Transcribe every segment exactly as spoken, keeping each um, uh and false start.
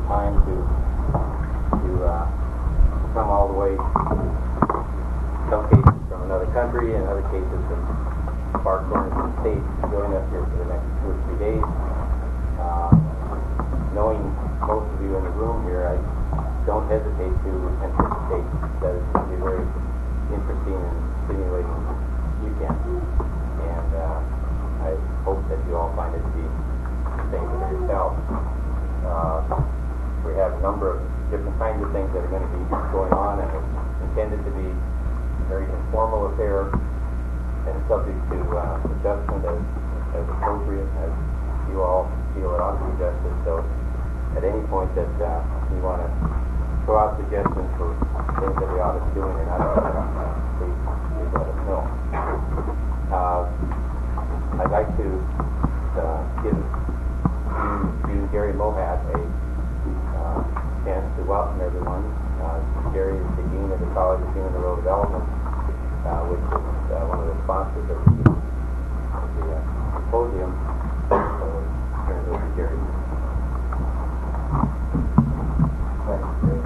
time to to uh, come all the way, some cases from another country, and other cases from far corners of the state, to join us here for the next two or three days. Uh, knowing most of you in the room here, I don't hesitate to anticipate that it's going to be a very interesting and stimulating weekend. And uh, I hope that you all find it to be the same for yourself. Uh, we have a number of different kinds of things that are going to be going on, and it's intended to be a very informal affair and subject to uh, adjustment as, as appropriate, as you all feel it ought to be adjusted. So at any point that uh, you want to throw out suggestions for things that we ought to be doing or not, uh, please, please let us know. Uh, I'd like to uh, give you, you, Gary Mohat, a uh, chance to welcome everyone. Uh, Gary is the Dean of the College of Human and Rural Development, uh, which is uh, one of the sponsors of the, of the uh, symposium. So we'll turn it over to Gary. Thanks, Dave.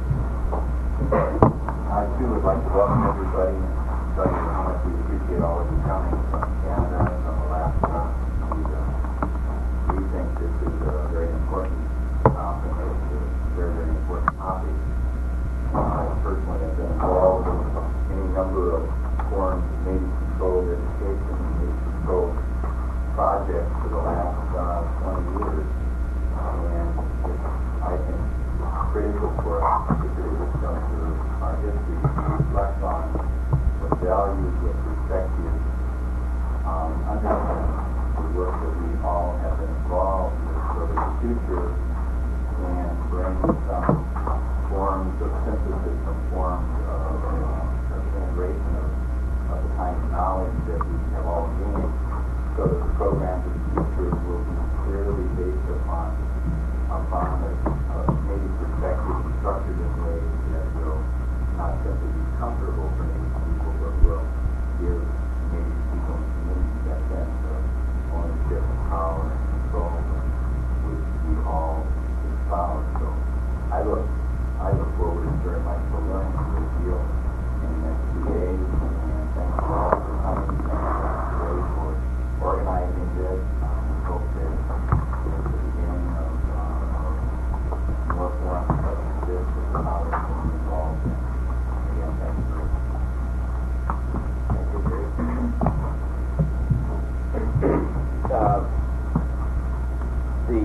I too would like to welcome everybody and tell you how much we appreciate all of you coming from Canada and from Alaska. We, uh, we think this is a very important conference. It's a very, very important topic. I personally have been involved in any number of forms of native controlled education and native controlled projects for the last uh, twenty years. And it's, I think, critical for us, particularly this juncture of our history, to reflect on what values, what perspectives, um, understand the work that we all have been involved with, so that the future can bring some forms of synthesis, some forms of, uh, of integration of, of the kind of knowledge that we have all gained, so that the programs of the future will be clearly based upon upon a, a native perspective and structured in ways that will not simply be comfortable for native people, but will give native people and communities that sense of ownership and power and control which we all espouse. So I look I look forward very much to learning a great deal in the next two days, and thank you all for coming. Thank you Ray for organizing this. Um, we hope that it's the beginning of more forms such as this with the knowledge that we're involved in. Again, thank you very much. Thank you, Gary. uh, the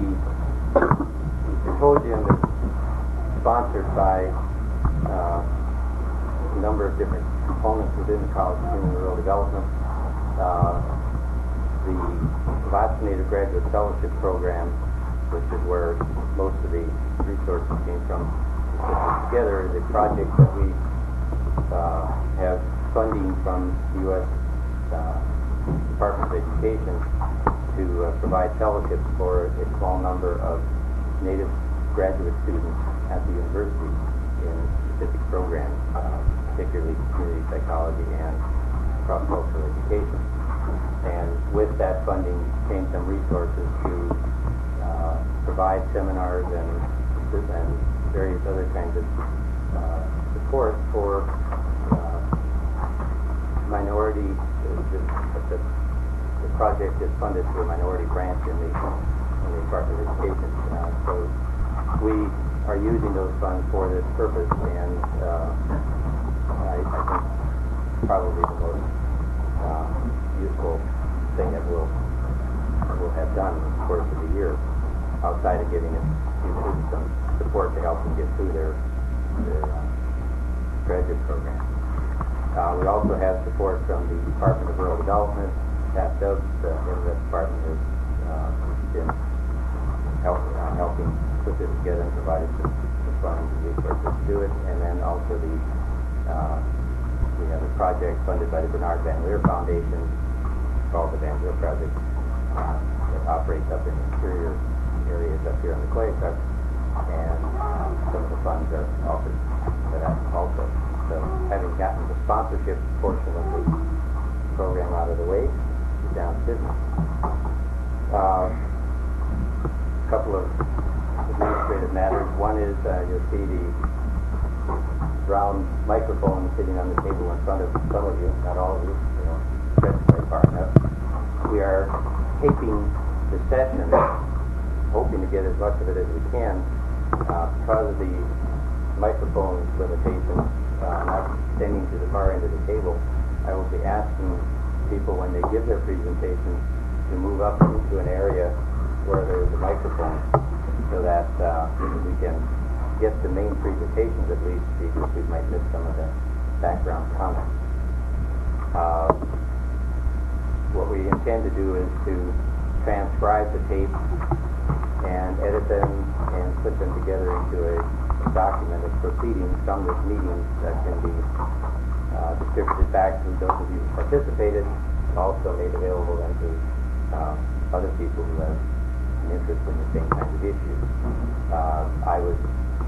symposium is sponsored by uh, a number of different components within the College of Human and Rural Development. Uh, the Alaska Native Graduate Fellowship Program, which is where most of the resources came from, to put this together, is a project that we uh, have funding from the U S Uh, Department of Education to uh, provide fellowships for a small number of Native graduate students at the university in specific programs, uh, particularly community psychology and cross-cultural education. And with that funding came some resources to uh, provide seminars and, and various other kinds of uh, support for uh, minority. The, the, the project is funded through a minority branch in the, in the Department of Education. Uh, so we are using those funds for this purpose, and uh, I, I think probably the most uh, useful thing that we'll, that we'll have done in the course of the year, outside of giving it, students some support to help them get through their, their uh, graduate program. Uh, we also have support from the Department of Rural Development. Pat Stubbs, the head of that department, has uh, been help, uh, helping put this together and provided some, some funds and resources to do it. And then also the uh, we have a project funded by the Bernard Van Leer Foundation called the Van Leer Project uh, that operates up in the interior areas up here on the Clayoquot, and uh, some of the funds are offered to that also. So having gotten the sponsorship portion of the program out of the way, is down to business. Uh, a couple of administrative matters. One is, uh, you'll see the round microphone sitting on the table in front of some of you, not all of you, you know, stretched very far enough. We are taping the session, hoping to get as much of it as we can. Uh, because of the microphone limitations, uh, not extending to the far end of the table, I will be asking people when they give their presentation to move up into an area where there is a microphone so that uh, we can get the main presentations at least, because we might miss some of the background comments. Uh, what we intend to do is to transcribe the tape and edit them and put them together into a, a document of proceedings from this meeting that can be uh, distributed back to those of you who participated, also made available then to uh, other people who have an interest in the same kind of issues. Uh, I was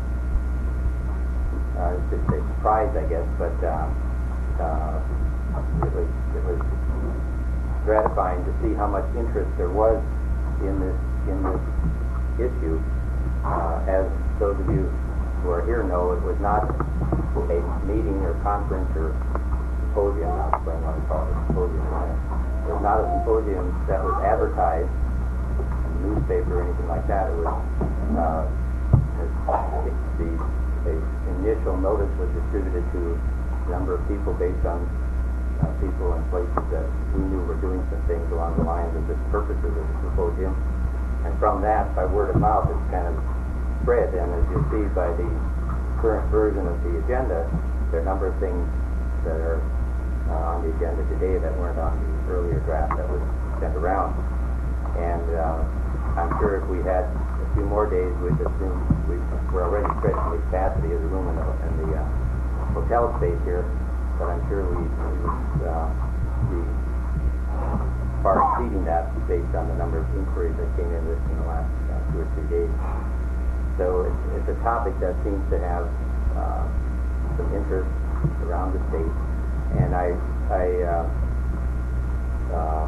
I should say surprised, I guess, but uh, uh, it was it was gratifying to see how much interest there was in this in this issue. Uh, as those of you who are here know, it was not a meeting or conference or symposium. I'll explain what I call it, symposium. It was not a symposium that was advertised in the newspaper or anything like that. It was uh, the the initial notice was distributed to a number of people based on uh, people and places that we knew were doing some things along the lines of the purposes of the symposium. And from that, by word of mouth, it's kind of spread. And as you'll see by the current version of the agenda, there are a number of things that are uh, on the agenda today that weren't on the earlier draft that was sent around. And uh, I'm sure if we had a few more days, we'd assume we, we're already stretching the capacity of the room and the, and the uh, hotel space here, but I'm sure we, we would uh, be far exceeding that based on the number of inquiries that came in this in the last uh, two or three days. So it's, it's a topic that seems to have uh, some interest around the state, and I, I uh, uh,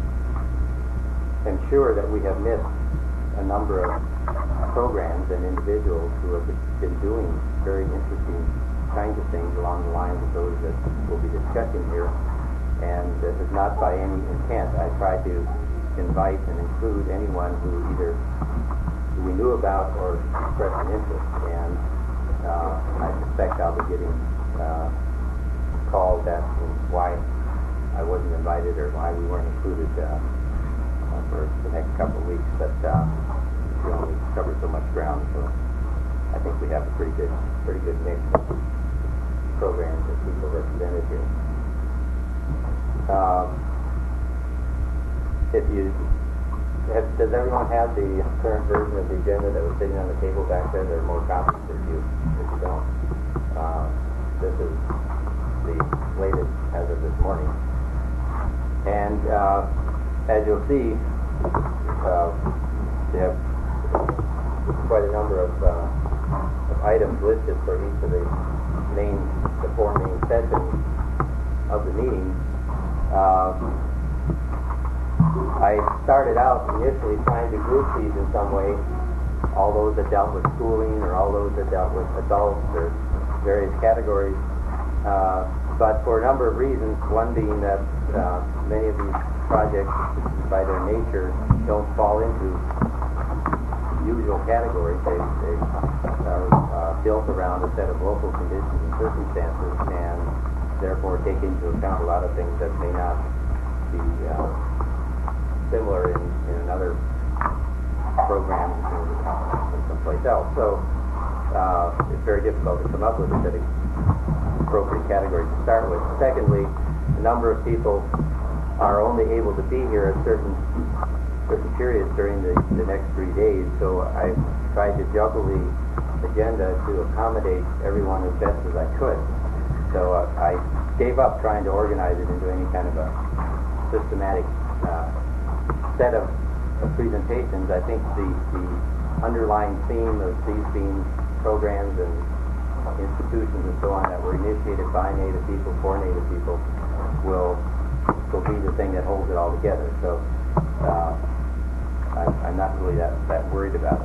am sure that we have missed a number of programs and individuals who have been doing very interesting kinds of things along the lines of those that we'll be discussing here. And this is not by any intent. I try to invite and include anyone who either who we knew about or expressed an interest. And uh, I suspect I'll be getting uh, calls asking why I wasn't invited or why we weren't included uh, for the next couple of weeks. But uh, we only covered so much ground, so I think we have a pretty good, pretty good mix of programs and people represented here. Um, if you have, does everyone have the current version of the agenda that was sitting on the table back there? There are more copies if you if you don't. Uh, this is the latest as of this morning, and uh, as you'll see, uh, we have quite a number of, uh, of items listed for each of the main, the four main sessions of the meeting. Uh, I started out initially trying to group these in some way, all those that dealt with schooling or all those that dealt with adults or various categories. Uh, but for a number of reasons, one being that uh, many of these projects, by their nature, don't fall into usual categories. They, they are uh, built around a set of local conditions and circumstances, and therefore take into account a lot of things that may not be uh, similar in, in another program in someplace else. So uh, it's very difficult to come up with a set of appropriate categories to start with. Secondly, a number of people are only able to be here at certain certain periods during the, the next three days, so I tried to juggle the agenda to accommodate everyone as best as I could. So uh, I gave up trying to organize it into any kind of a systematic uh, set of, of presentations. I think the, the underlying theme of these being programs and institutions and so on that were initiated by Native people for Native people will will be the thing that holds it all together. So uh, I'm, I'm not really that, that worried about it.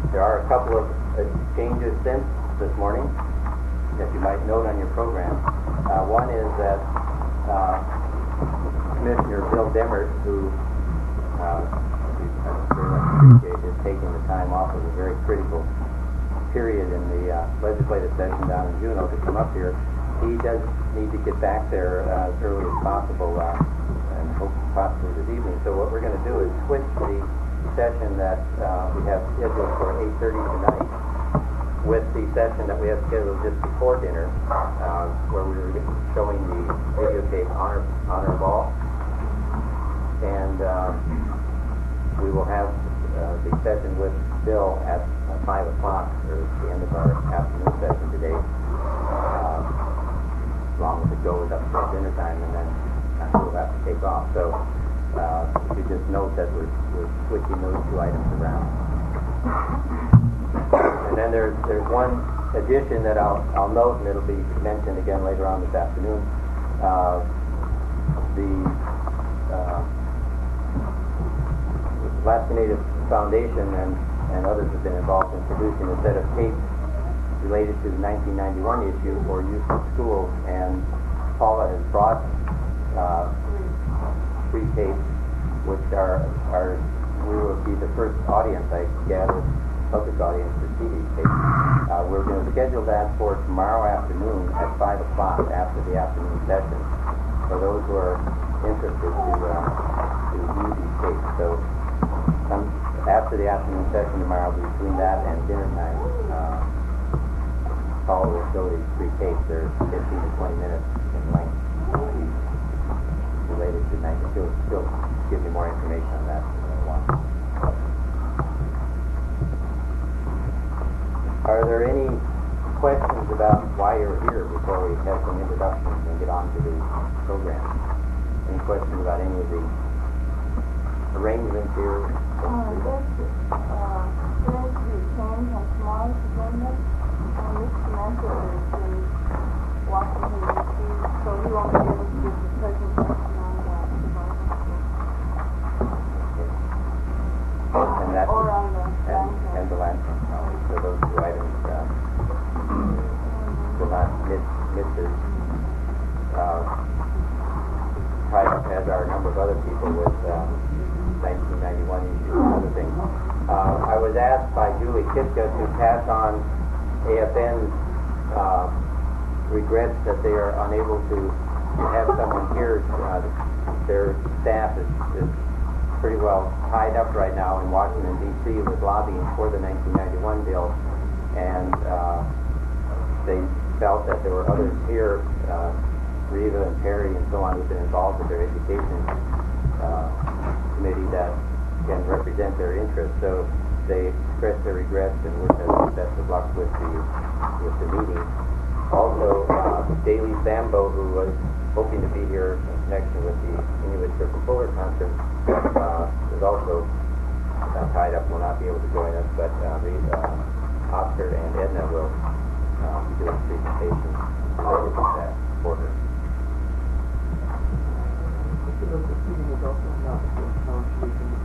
There are a couple of uh, changes since this morning that you might note on your program. Uh, one is that uh, Commissioner Bill Demmert, who uh, we very much appreciate, is taking the time off of a very critical period in the uh, legislative session down in Juneau to come up here. He does need to get back there uh, as early as possible, uh, and hope possibly this evening. So what we're going to do is switch the session that uh, we have scheduled for eight thirty tonight with the session that we have scheduled just before dinner, uh, where we were showing the videotape honor honor ball, and uh, we will have uh, the session with Bill at uh, five o'clock, or the end of our afternoon session today. Uh, as long as it goes up to dinner time, and then we'll have to take off. So uh, you just note that we're, we're switching those two items around. And then there's there's one addition that I'll I'll note, and it'll be mentioned again later on this afternoon. Uh, the uh, Alaska Native Foundation and, and others have been involved in producing a set of tapes related to the nineteen ninety-one issue for use in schools, and Paula has brought uh, three tapes, which are, are we will be the first audience, I gather, public audience to see these tapes. Uh, we're going to schedule that for tomorrow afternoon at five o'clock after the afternoon session for those who are interested to, uh, to view these tapes. So um, after the afternoon session tomorrow, between that and dinner time, uh, Paul will show these three tapes. They're fifteen to twenty minutes in length, uh, each related to nineteen. She'll, she'll give me more information on that in a while. Are there any questions about why you're here before we have some introductions and get on to the program? Any questions about any of the arrangements here? Uh, this, uh, there's the change on tomorrow's agenda, and this semester is in Washington, D C, so he won't be able to give the presentation on that survival. And that, or on the and, and the land. So those two items uh, will not miss, miss this. Uh, tied up as are a number of other people with um, nineteen ninety-one issues and other things. Uh, I was asked by Julie Kitka to pass on A F N's uh, regrets that they are unable to have someone here. Uh, their staff is, is pretty well tied up right now in Washington, D C with lobbying for the nineteen ninety-one bill, and uh, they felt that there were others here, uh, Reva and Perry and so on, who've been involved with their education uh, committee that can represent their interests. So they expressed their regrets and wish us best of luck with the with the meeting. Also, uh, Daley Sambo, who was hoping to be here in connection with the Inuit Circumpolar Conference, uh, is also uh, tied up, will not be able to join us, but uh, the, uh, Oscar and Edna will uh, be doing presentations related to that for her. Elizabeth Keating is also not known to be in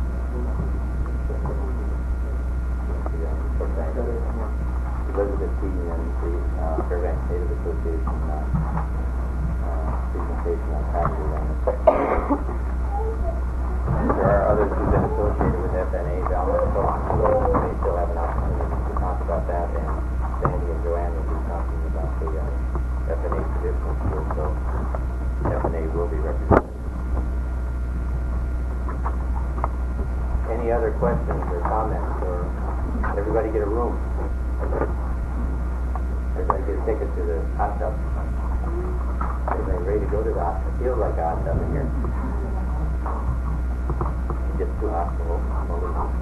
Elizabeth Keating and the uh, Fairbanks Native Association uh, uh, presentation on Saturday. There are others who've been associated with F N A, Velma, and so on, so they still have an opportunity to talk about that, and Sandy and Joanne will be talking about the uh, F N A traditional school, so F N A will be represented. Any other questions or comments, or everybody get a room? Everybody get a ticket to the hot tub. Everybody ready to go to the hot tub? It feels like a hot tub in here. It gets too hot to hold it on.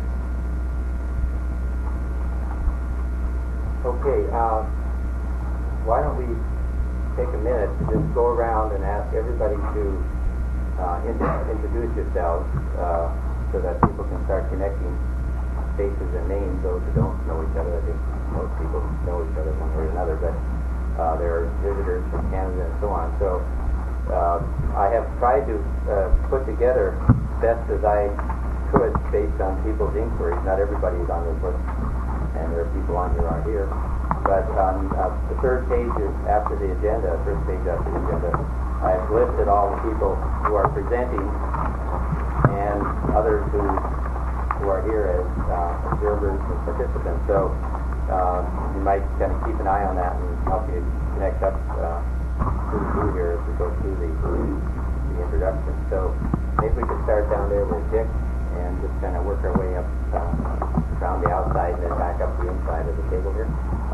Okay, uh, why don't we take a minute to just go around and ask everybody to uh, in- introduce yourselves uh, so that people can start connecting faces and names, those who don't know each other. I think most people know each other one way or another, but uh, there are visitors from Canada and so on. So uh, I have tried to uh, put together, best as I could based on people's inquiries. Not everybody is on this list, and there are people on here aren't here. But on uh, the third page is after the agenda, first page after the agenda, I've listed all the people who are presenting and others who who are here as uh, observers and participants. So um, you might kind of keep an eye on that and help you connect up uh, who's who here as we go through the, the introduction. So maybe we could start down there with Dick and just kind of work our way up uh, around the outside and then back up the inside of the table here.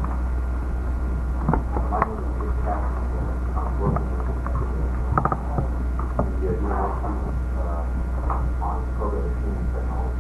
My name is Dick Cassidy. I'm working with the University uh, on program machine technology.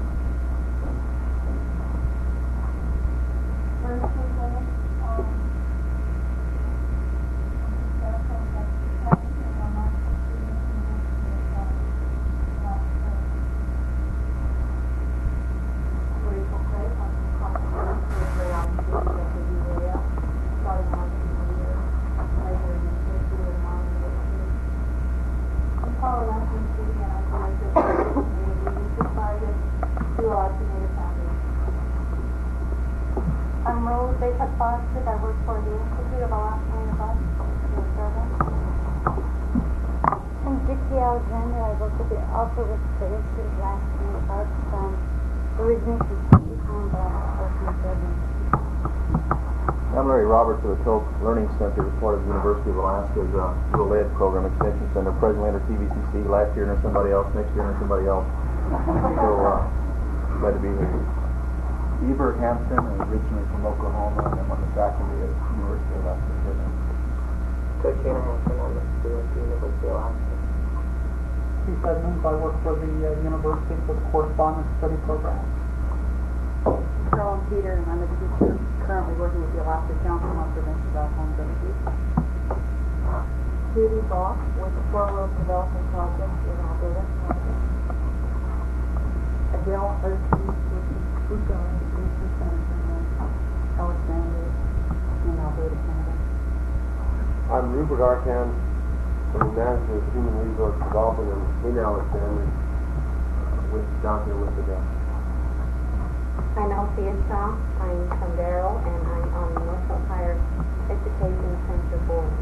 I'm Rose Bacon Foster. I work for the Institute of Alaska Native Arts. I'm Dixie Alexander. I work with the, also with the Institute of Alaska Native Arts. Um, originally from Saint John, but I work in the building. I'm Larry Roberts of the Toke Learning Center, part of the University of Alaska's uh, Rural Ed Program Extension Center. Presently under T V C C. Last year under somebody else. Next year under somebody else. So uh, glad to be here. Ebert Hampton, originally from Oklahoma, and I'm on the faculty at the University of Alaska. Ted Hampton, I'm a student at the University of Alaska. Keith Edmonds, I work for the uh, University for the Correspondence Study Program. Carolyn Peter, and I'm a teacher currently working with the Alaska Council on Prevention of Alcohol and Abuse. Judy Bach with the Four Road Development Project in Alberta. Adele Erskine with the Food Garden Research Center in Alexander in Alberta, Canada. I'm Rupert Arcan from the Management of Human Resource Development in Alexander, uh, with down here with the desk. I'm Althea Shaw. I'm from Darrell, and I'm on the Norfolk Higher Education Center Board.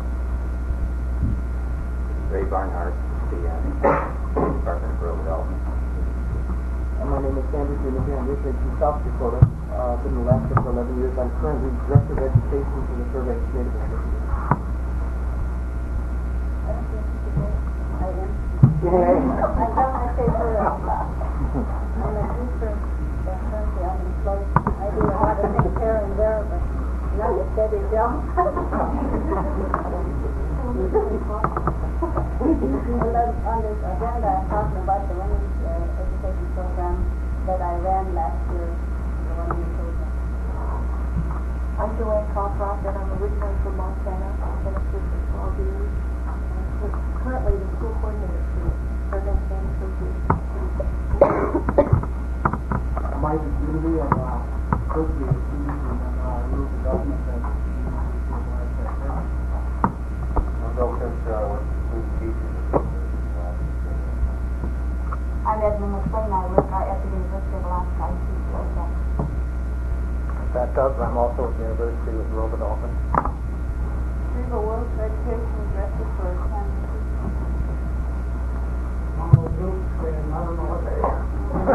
Ray Barnhart, the uh, Department of Rural Development. And my name is Sandy Junior. I'm originally from South Dakota. Uh, I've been in Alaska for eleven years. I'm currently Director of Education for the Fairbanks Native Association. I am. I'm from my favorite. I'm a teacher, but currently unemployed. I do a lot of things here and there, but not a steady job. And then on this agenda, I'm talking about the women's uh, education program that I ran last year, the one-year program. I'm Joanne Cockroft, and I'm originally from Montana. I've been a teacher for twelve years. I'm currently the school coordinator for the Fairbanks Native Association. I'm Isaac Unity. I'm uh, associated student in uh, rural development at the University of Alaska. I'm Bill Crenshaw, I work for Student Teachers Association. I'm Edmund McLean. I work at the University of Alaska. I teach subjects. Pat Dobbs. I'm also at the University with Rural Development. Riva Wilkes, Education Director for Kansas. I'm a group, and I don't know what they are.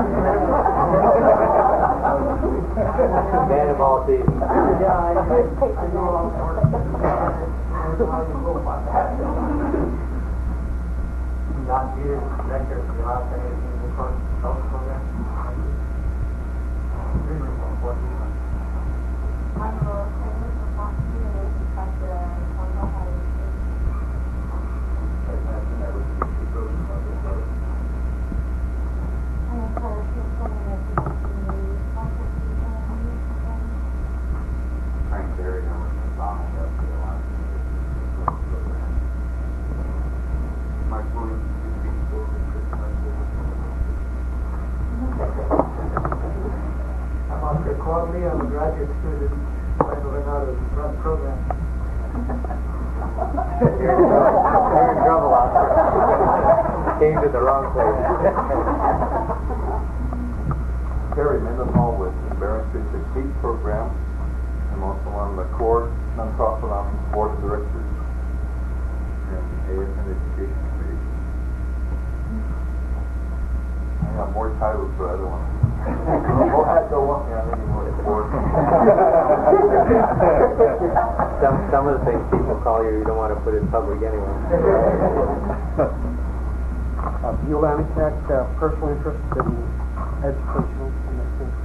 Man of all seasons. Yeah, I, I, I know all the work. I don't know how you go about that. Don Peters, Director of the Alaska Native Resource Development Program. Really important. I'm Laura Taylor from Fox News, because uh, I know how to I'm sorry, Frank Berry, I work for Obama, that's the Alaska Native Resource Program. Mike Williams, U C School District, I'm Oscar Quagley. I'm a graduate student trying to learn how to run the program. You're in trouble, Oscar. came to the wrong place. Terry Mendenhall with the Barron Street Succeed program. I'm also on the core nonprofit on the board of directors and A S N Education Committee. I have more titles, but I don't want to. Well, I don't want me on any more boards. Some, some of the things people call you, you don't want to put in public anyway. Uh, Buell Amitek, uh, personal interest in education in this country.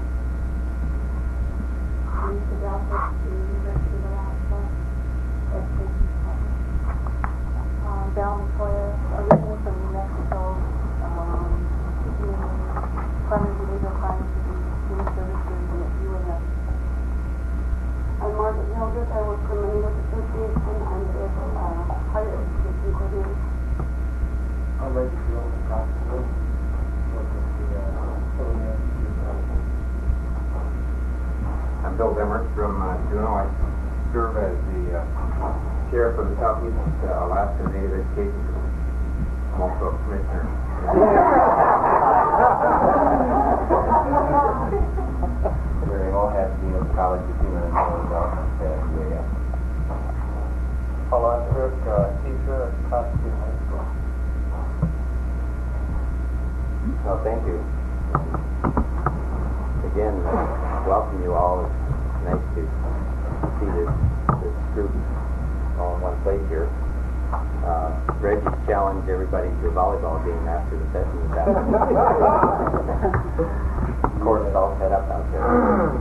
Use the Belfast to University of Alaska Education Department. Um, Bell McCoy, originally from New Mexico, um, doing primary legal science with the human services at U N S. I'm Margaret Hildreth. I work for Manila Association. I'm the uh, higher education coordinator. I'm ready to go to Constable. Work with the uh, Illinois University. I'm Bill Demert from uh, Juneau. I serve as the uh, chair for the Southeast uh, Alaska Native Education Group. I'm also a commissioner. Wearing all hats, Dean of the College of Human and Animal Development at U A M. Paul Osberg, uh, teacher at Constable High School. Well, thank you. Again, uh, welcome you all. It's nice to see this, this group all in one place here. Uh, Reggie's challenged everybody to a volleyball game after the session this afternoon. Of course, it's all set up out there.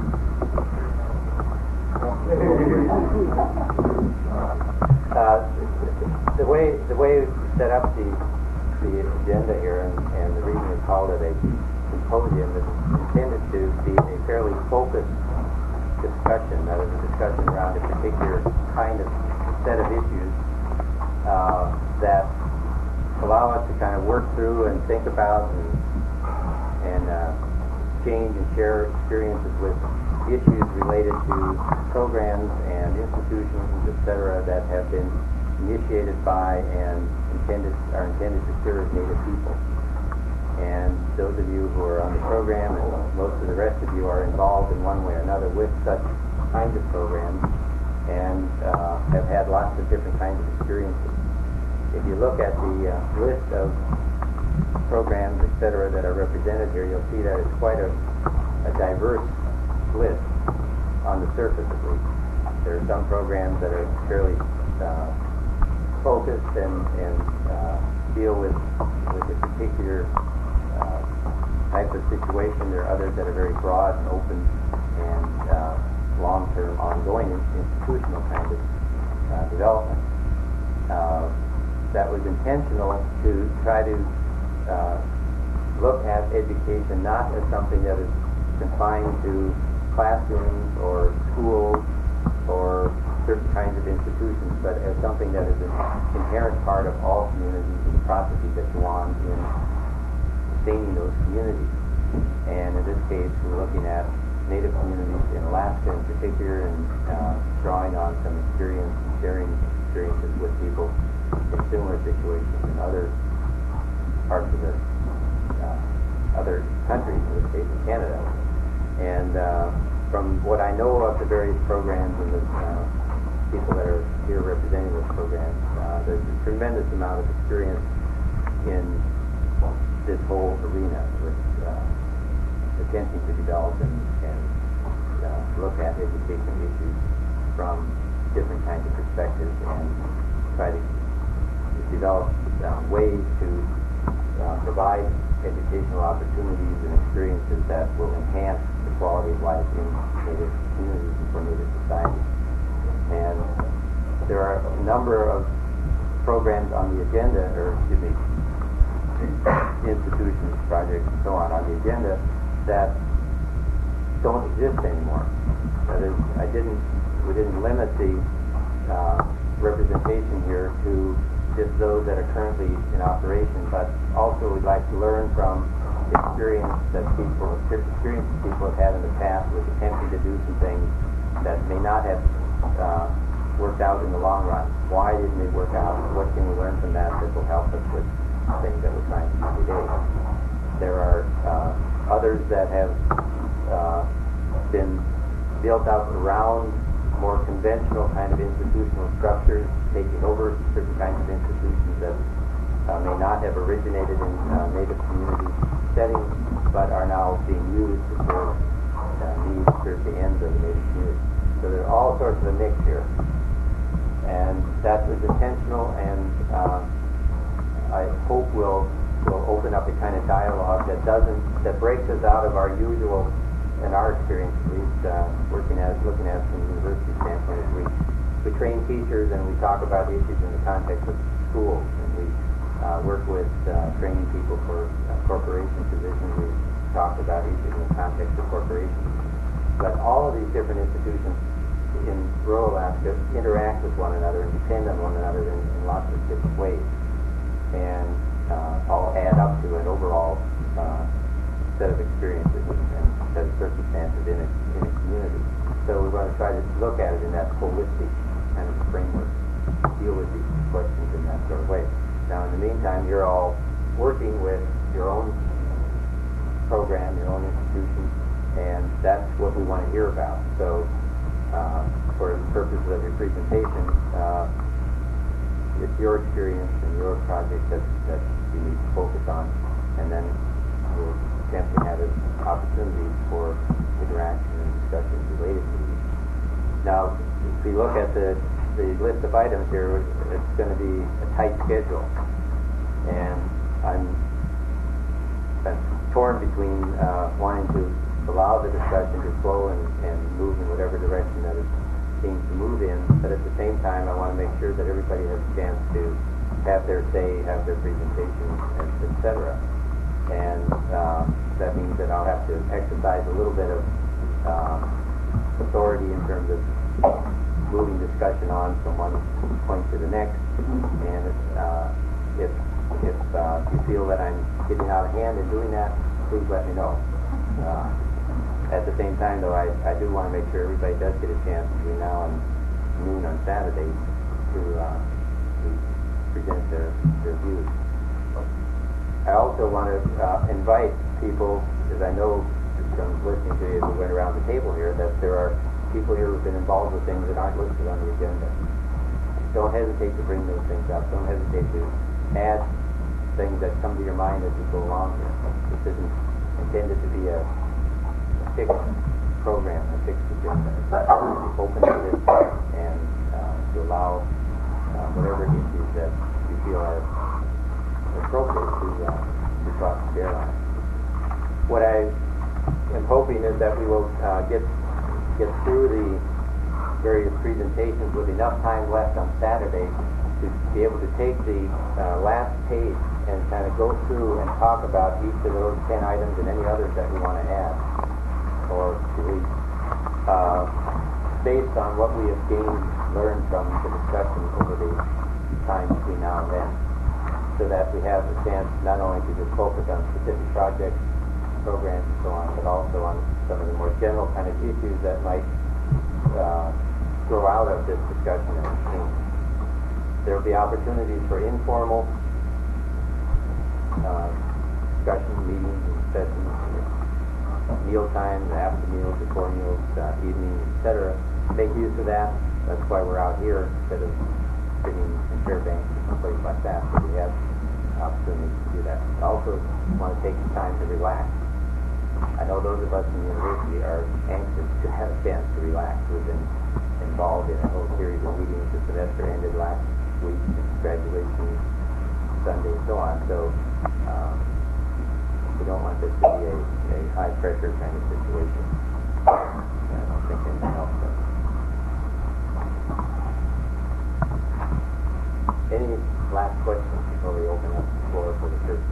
uh, the way the way we set up the the agenda here, and, and the reason we called it a symposium, is intended to be a fairly focused discussion, that is a discussion around a particular kind of set of issues uh, that allow us to kind of work through and think about and, and uh, exchange and share experiences with issues related to programs and institutions, et cetera, that have been initiated by and intended are intended to serve Native people. And those of you who are on the program, and most of the rest of you, are involved in one way or another with such kinds of programs, and uh, have had lots of different kinds of experiences. If you look at the uh, list of programs, et cetera, that are represented here, you'll see that it's quite a, a diverse list on the surface, at least. There are some programs that are fairly uh, focused and, and uh, deal with, with a particular uh, type of situation. There are others that are very broad and open and uh, long-term, ongoing institutional kind of uh, development. Uh, that was intentional to try to uh, look at education not as something that is confined to classrooms or schools or certain kinds of institutions, but as something that is an inherent part of all communities and the processes that go on in sustaining those communities. And in this case, we're looking at Native communities in Alaska in particular, and uh, drawing on some experience and sharing experiences with people in similar situations in other parts of the uh, other countries, in this case in Canada. And uh, from what I know of the various programs and the uh, people that are here representing those programs, uh, there's a tremendous amount of experience in this whole arena with uh, attempting to develop and, and uh, look at education issues from different kinds of perspectives and try to develop uh, ways to uh, provide educational opportunities and experiences that will enhance the quality of life in Native communities and for Native society. And there are a number of programs on the agenda, or excuse me, institutions, projects, and so on, on the agenda that don't exist anymore. That is, I didn't, we didn't limit the uh, representation here to just those that are currently in operation, but also we'd like to learn from experience that people, experiences people have had in the past with attempting to do some things that may not have uh, worked out in the long run. Why didn't they work out? What can we learn from that that will help us with things that we're trying to do today. There are uh, others that have uh, been built up around more conventional kind of institutional structures, taking over certain kinds of institutions that uh, may not have originated in uh, Native community settings, but are now being used to serve uh, needs, serve the ends of the Native community. So there's all sorts of a mix here. And that was intentional, and uh, I hope will will open up a kind of dialogue that doesn't, that breaks us out of our usual, in our experience at least, uh, working at, looking at it from the university standpoint, is we, we train teachers and we talk about the issues in the context of schools, and we uh, work with uh, training people for uh, corporation positions. We talk about issues in the context of corporations. But all of these different institutions in rural Alaska interact with one another and depend on one another in, in lots of different ways, and uh, all add up to an overall uh, set of experiences and, and set of circumstances in a, in a community. So we want to try to look at it in that holistic kind of framework, deal with these questions in that sort of way. Now, in the meantime, you're all working with your own program, your own institution, and that's what we want to hear about. So, uh, for the purposes of your presentation, uh, it's your experience and your project that, that you need to focus on, and then we'll attempt to have opportunities for interaction and discussions related to these. Now, if we look at the, the list of items here, it's going to be a tight schedule, and I'm, I'm torn between uh, wanting to allow the discussion to flow and, and move in whatever direction that it seems to move in, but at the same time I want to make sure that everybody has a chance to have their say, have their presentation, et cetera. And uh, that means that I'll have to exercise a little bit of uh, authority in terms of moving discussion on from one point to the next. And uh, if if uh, you feel that I'm getting out of hand in doing that, please let me know. Uh, At the same time, though, I, I do want to make sure everybody does get a chance between now and noon on Saturday to, uh, to present their, their views. I also want to uh, invite people, because I know from listening to you as we went around the table here, that there are people here who've been involved with things that aren't listed on the agenda. Don't hesitate to bring those things up. Don't hesitate to add things that come to your mind as you go along here. This isn't intended to be a fixed program, a fixed agenda. It's open to this and uh, to allow uh, whatever issues that you feel are appropriate to uh, to talk to bear on. What I am hoping is that we will uh, get get through the various presentations with enough time left on Saturday to be able to take the uh, last page and kind of go through and talk about each of those ten items and any others that we want to add, or at least uh, based on what we have gained, learned from the discussion over the time between now and then, so that we have the chance not only to just focus on specific projects, programs, and so on, but also on some of the more general kind of issues that might uh, grow out of this discussion and exchange. There will be opportunities for informal uh, discussion, meetings, and sessions, meal times, after meals, before meals, uh, evening, et cetera. Make use of that. That's why we're out here instead of sitting in Fairbanks or someplace like that. So we have opportunities to do that. I also want to take the time to relax. I know those of us in the university are anxious to have a chance to relax. We've been involved in a whole series of meetings. The semester ended last week, graduation Sunday, and so on. So um, we don't want this to be a, a high pressure kind of situation. I don't think anything else does. Any last questions before we open up the floor for the church?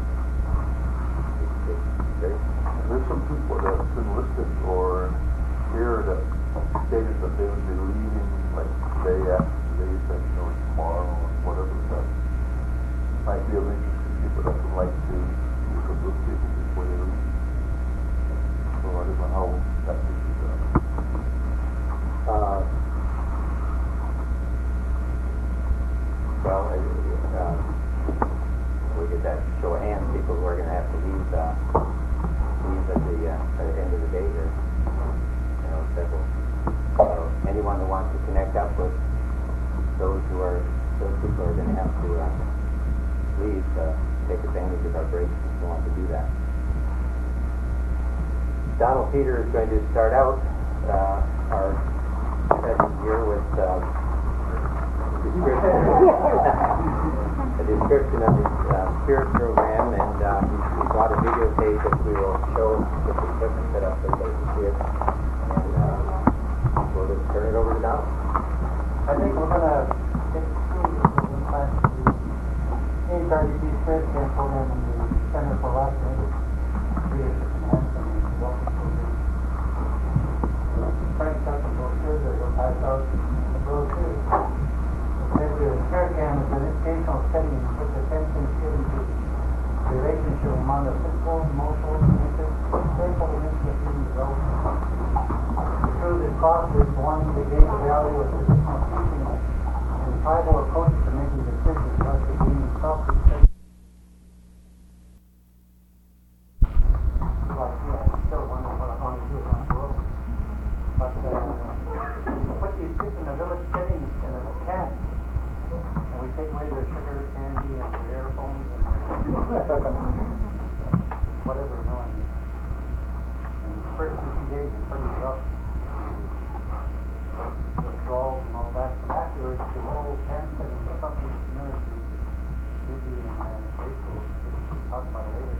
There's some people that have been listed or here that stated that they would be leaving like today, after today's session, or tomorrow, or whatever that might be of interest to people that would like to look at those people before they leave. So I don't know how that could be done. Uh, well, I, uh, we get that Donald Peter is going to start out uh, our second year with uh, a description of his uh, spirit program, and uh, he, he bought a videotape that we will show with the equipment set up so everybody can see it. And uh, we'll just turn it over to Donald. I think we're gonna take the students in the class to the A H R D B Spirit Camp program in the Center for Alaska Leadership Enhancement and Development Program. Frank got the brochures that will pass out the brochures. Basically, the Spirit Camp is an educational setting in which attention is given to the relationship among the physical, emotional, mental, spiritual, and human development. The truth is fosters wanting to gain the value of traditional teaching and tribal approaches to making decisions, thus to gaining self-respect. Like, yeah, I'm still wondering what I want to do on the road. But uh, we put these kids in a village setting in a camp, and we take away their sugar, candy, and their earphones, and whatever, you know. And the first fifty days is pretty rough. Withdrawals and all that. But afterwards, the whole camp setting is something similar to Ruby and uh, Rachel, which we'll talk about later.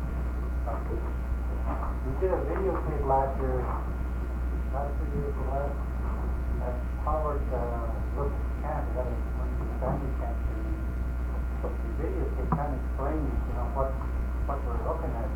We did a videotape last year, last two years or last, at Howard uh, looked at camp, we had a one of the family camps, and the videotape kind of explains, you know, what, what we're looking at.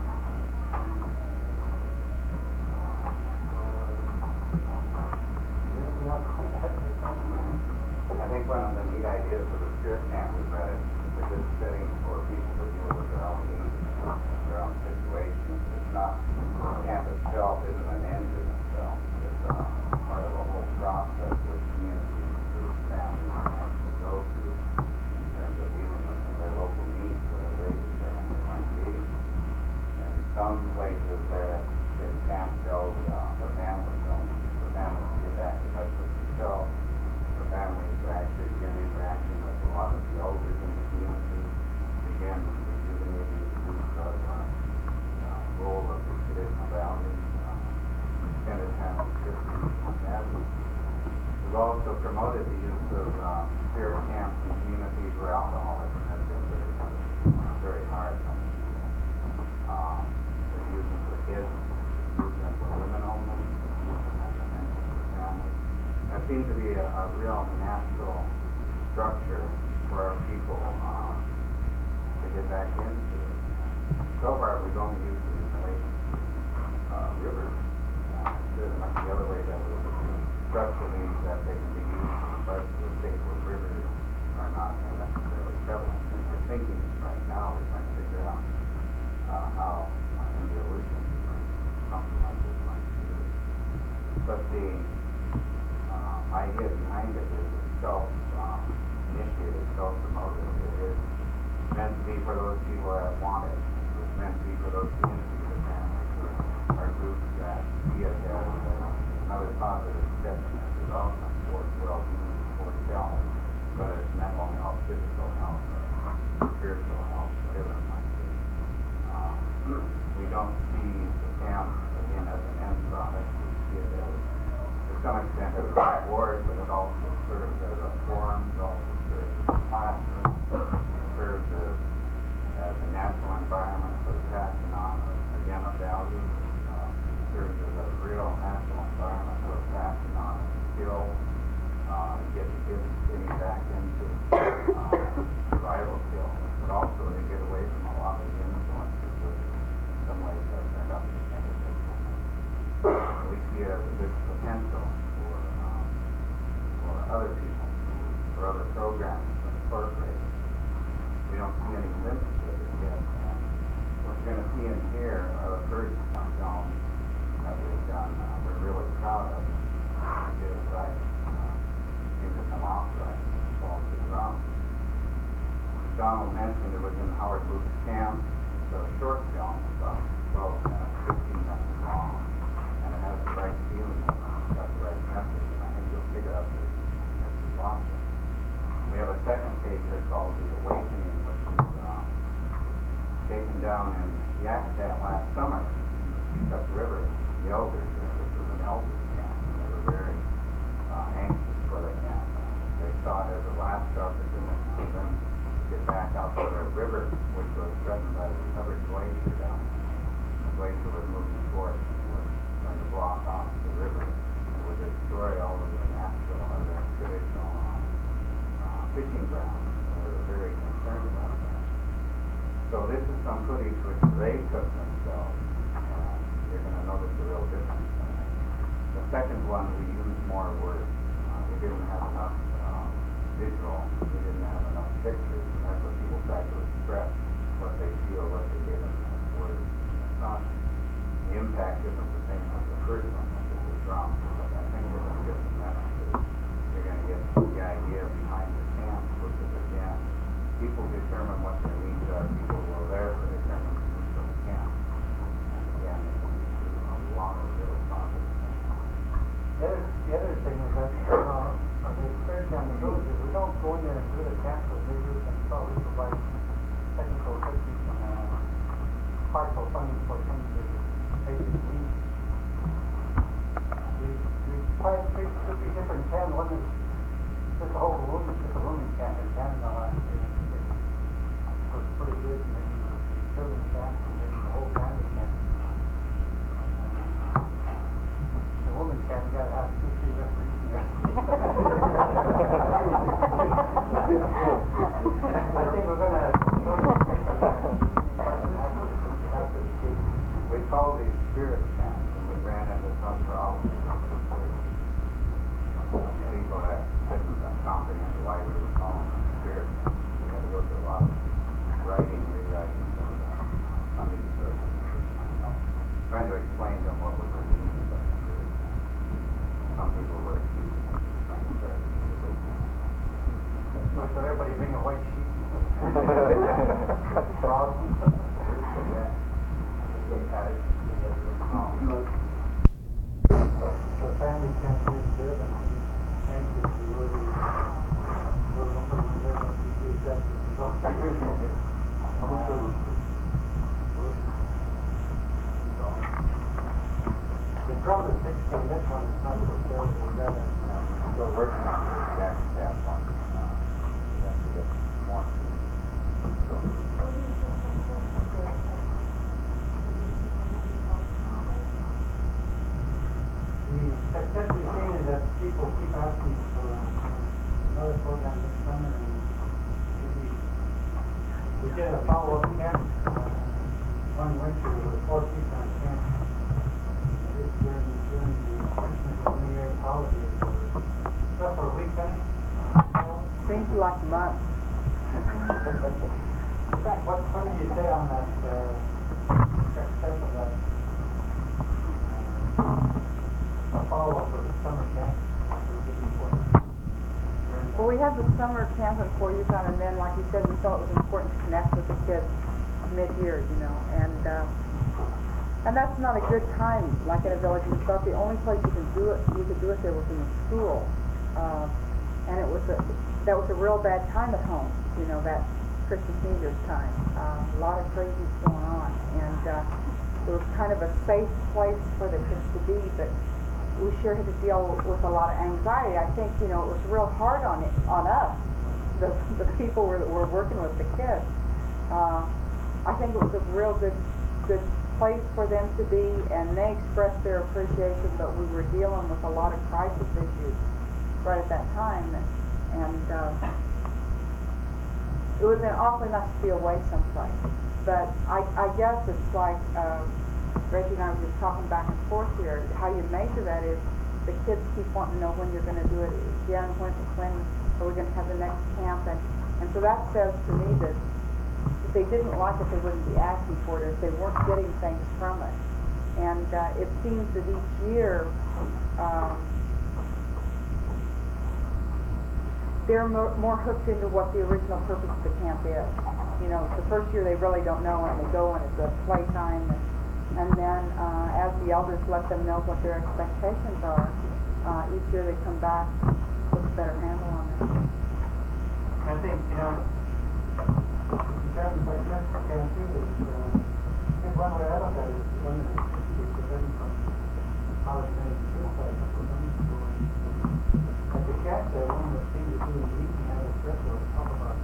I think one of the neat ideas of the Spirit Camp is that it's a good setting for people to deal with their own needs, their own situations. It's not, the camp itself isn't an end in itself. It's uh, part of a whole process which communities, groups, families actually go through in terms of dealing with their local needs, whatever they determine they might be. In some places there, the camp goes, uh, the families don't, the families get back in touch with themselves. The families actually begin interacting with a lot of the elders in the community, begin rejuvenating the roots of uh, uh, role of the traditional values, uh, extended family systems, and that. We've also promoted the use of uh, spirit camps in communities where alcoholism has been very, uh, very hard. Um, we're using for kids, using for women only, using, as I mentioned, for families. There seems to be a, a real natural structure for our people uh, to get back into. So far, we've only used it in relation to uh, rivers. Uh, there's much the other way that we structurally that they can be used in parts of the state where rivers are not necessarily prevalent. And we're thinking right now, we're trying to figure out uh, how uh, in the evolution something like this might be used. But the idea behind it is self-initiated, um, self-promoted. It is meant to be for those people that want it. It's meant to be for those communities and families or, or groups that see it as another positive step in their development towards well-being, towards health, whether it's mental health, physical health, spiritual health, whatever it might be. Um, we don't see the camp, again, as an end product. We see it as to some extent as a reward, but it also serves as a forum, it also serves as a classroom, it serves as, as a natural environment for the passing on, again, of values, uh, it serves as a real natural environment for the passing on of skills, uh, getting kids getting back into uh, survival skills, but also they get away from a lot of the influences which in some ways have turned out to be negative. We see it as a good potential for, um, for other people, for other programs to incorporate. We don't see any limits to it yet. And what we're going to see in here are the first zones that we've done. Uh, we're really proud of. We did it right. Uh, seemed to come out right. Fall to the ground. Donald mentioned it was in Howard Luke's camp. It's a short film, about twelve minutes, fifteen minutes long. And it has the right feeling, it's got the right message, and I think you'll pick it up as, as you watch it. We have a second page here called The Awakening, which was uh, taken down in Yakutat last summer. Duck River, the elders, this was an elders camp, and they were very uh, anxious for the camp. They saw it as a last opportunity for them to get back out to the river, which was threatened by the recovered glacier down. The glacier was moving towards, was going to block off the river. It would destroy all of the natural or the traditional uh, fishing grounds. They were very concerned about that. So this is some footage which they took themselves. Uh, you're going to notice the real difference. The second one, we used more words. Uh, we didn't have enough uh, visual. We didn't have enough pictures. And that's what people try to express, what they feel, what they get in words. It's not, the impact isn't the same as the first one, which is the drum. But I think we're going to get some messages. You're going to get the idea behind the camp, which is again, people determine what their needs are. People who are there for determine the needs of the camp. And again, it can lead to a lot of little positive things. The other, the other thing is that, uh, the experience on the village is we don't go in there and do the camp with visitors and so we provide technical assistance and, uh, partial funding for some of the basic needs. We, we tried three, three different camps. One is just a whole room, just a rooming camp in Canada last year. It was pretty good, and then the children's camp, and then the whole family camp. The women's camp, you gotta have two, three referees there. I think we're gonna. We called these spirit camps, and we ran into some problems. People that couldn't comprehend why we were calling them spirit camps. We had to go through a lot of writing, rewriting, and uh, on these services. Trying to explain to them what we were doing, but some people were accused of trying to start the So should everybody bring a white sheet? problem. Yeah. We had it. The family can't live there, and and if you really, really don't put them there, but you do that, the drum is sixteen, this one is not so terrible, that is. Still working on the exact staff one. Uh, we have to get more. The success we've seen is that people keep asking for another program this summer, and we, we did a follow-up camp, uh, one winter, there were four people on camp. This during, during the Christmas and New Year's holidays, just for a weekend. Seems like a month. What, what do you say on that, uh, success of that? A follow-up for the summer camp? Well, we had the summer camp in Fort Yukon, and then, like you said, we felt it was important to connect with the kids mid-year, you know, and uh, and that's not a good time, like in a village. We thought the only place you could do it, you could do it there was in the school, uh, and it was a that was a real bad time at home, you know, that Christmas New Year's time. Uh, a lot of craziness going on, and uh, it was kind of a safe place for the kids to be, but we sure had to deal with a lot of anxiety. I think, you know, it was real hard on it, on us, the, the people were, that were working with the kids. Uh, I think it was a real good, good place for them to be, and they expressed their appreciation, but we were dealing with a lot of crisis issues right at that time, and, and uh, it would have been awfully nice to be away someplace. But I, I guess it's like, uh, Reggie and I were just talking back and forth here. How you measure that is the kids keep wanting to know when you're going to do it again, when, when are we going to have the next camp, and, and so that says to me that if they didn't like it, they wouldn't be asking for it, if they weren't getting things from it. And uh, it seems that each year um, they're more, more hooked into what the original purpose of the camp is. You know, the first year they really don't know, and they go and it's a playtime, and, and then uh, as the elders let them know what their expectations are, uh, each year they come back with a better handle on it. I think, you know, in terms of like this camp too, is, uh, I think one way I look at it is when the study from college and suicide for them. At the cat that one of the things to do in the evening, have a trip or talk about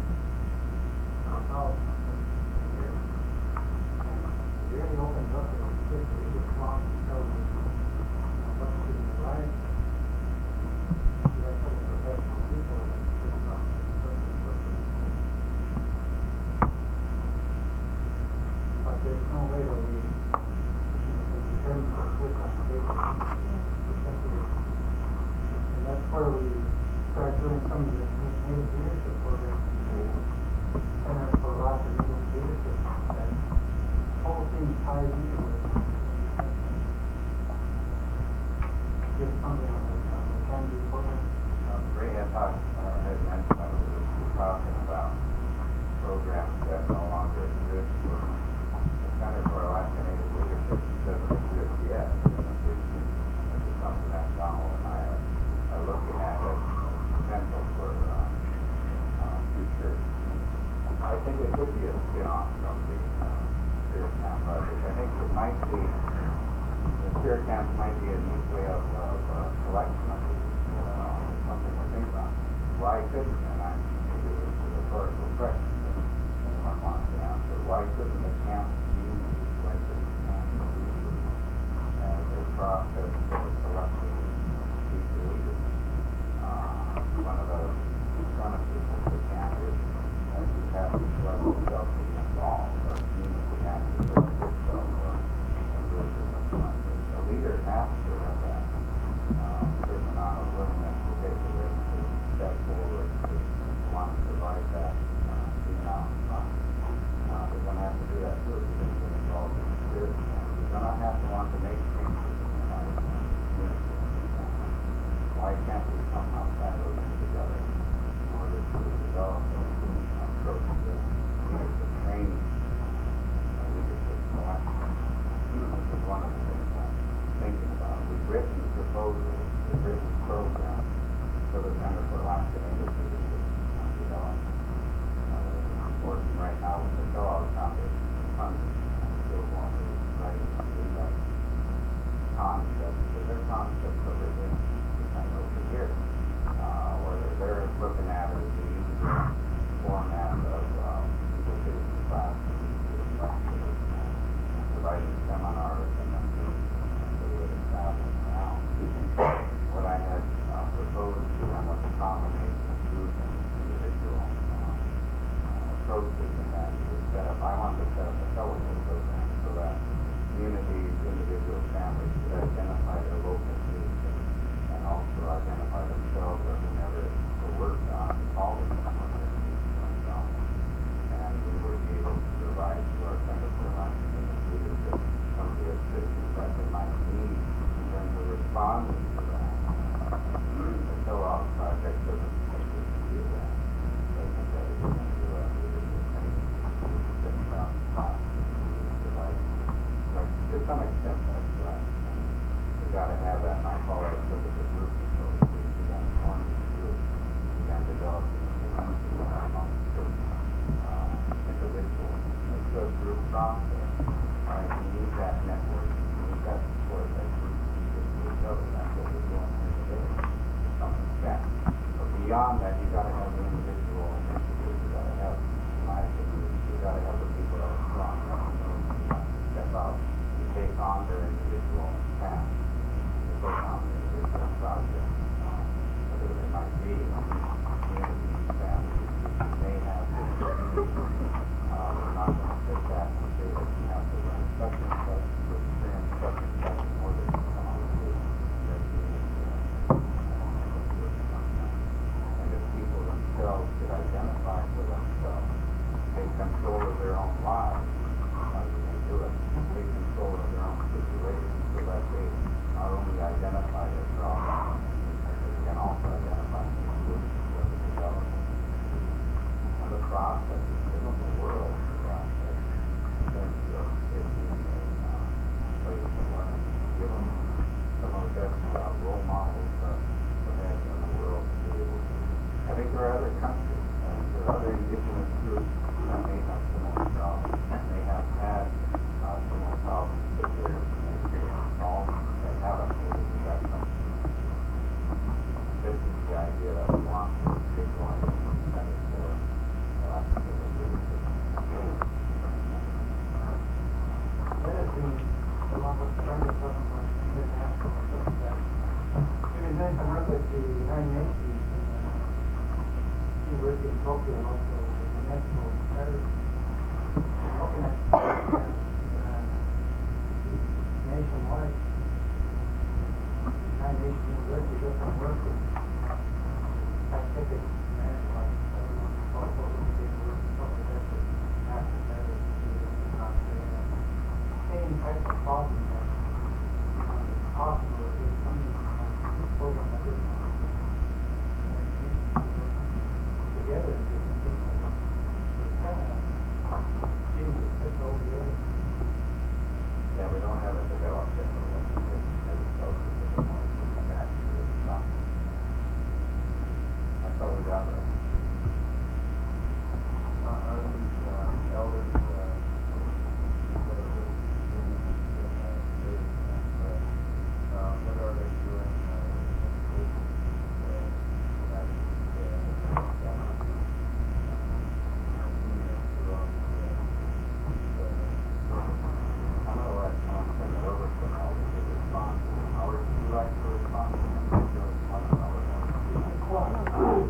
how here. It really opens up the kids to read along and tell them what to do in their life. You have some professional people that just not but there's no way that we can determine the switch on the table. And that's where we start doing some of the native leadership programs. Center for Lots of Native Leadership. That whole thing ties into it. Give something on the, on the Candy program. Um, Ray had talked, uh, had mentioned, I was just talking about programs that no longer exist for the Center for Alaska Native Leadership doesn't exist yet. This is something that Donald and I are, are looking at as potential for uh, uh, future. I think it could be a spin-off from the uh, Spirit Camp project. I think it might be, the Spirit Camp might be a neat way of, of uh, collection of these, uh, something to think about. Why couldn't, and I'm, maybe this is a rhetorical question, but anyone wants to answer, why couldn't the camp use these, why couldn't the camp use these as a process for selecting future leaders? Uh, one of the premises of the camp is that you have to let yourself be involved, or community has to let itself or a group of influence. The leader has to have that uh, certain amount of willingness to take the risk to step forward to want to provide that uh, being out in front. Uh, they're going to have to do that too if you're going to get involved in the spirit. You're going to have to want to make changes in your life and community. Why can't we somehow tie those two together in order to develop those approach to leadership training and leadership selection? This is one of the things I'm thinking about. We've written proposals, we've written programs for the Center for Alaska Native Leadership Development. Uh, working right now with the Kellogg Foundation funding. I'm still going to write through that concept, because their concepts of it in over here, uh, where they're looking at it as the usual format of um, people sitting in class and lectures and providing seminars and then doing a little bit of traveling around. What I had uh, proposed to them was a combination of group and individual uh, uh, approaches, and that was set up. I wanted to set up a fellowship program so that communities, individual families could identify their local needs and also identify themselves or whomever the work on and call them what their needs themselves. And we would be able to provide to our Center for Alaska Native Leadership some of the assistance that they might need in terms of responding to that. The Kellogg Project doesn't think we can do that. They think that we can do a leadership training, sit around the class, provide, like, to some extent that's right. We got to have that, and I call it a typical group approach. We began forming these groups, began developing communities among certain uh, individuals. It's a group process. Right? You need that network, you need that support, that group leaders to each other. That's what we're doing here today, to some extent. But beyond that, you got to have the individual initiatives. You got to have, in my opinion, you got to have the people that are strong enough to know who want to step out to take on their individual task. Take on the individual project, uh, whatever they might be, communities, families, you may have different needs. Uh, we're not going to take that and say that you have to learn such and such to experience such and such in order to come on to your community. And if people themselves could identify for themselves, take control of their own lives, how do they do it? Take control of their own situation so that they not only identify their problems, but they can also identify the solutions for the development. And the Tokyo and also the national Paris. Looking at uh, nationwide, nine nation university doesn't work with scientific man like I don't know, also they work something that's a master Paris, not the same type of problem that is possible with some program like this one. Together and different things like that. It's kind of seems to fit over the other. Yeah, we don't have a developed system as opposed to the one that is not. That's all we got there. Uh, are these uh, elders, uh, that are living in, in, uh, state, uh, uh, what are they doing, uh, in school? Uh, that, uh, I'm gonna let Tom send it over to Howard to respond. Howard, would you like to respond to him? You're one of our ones.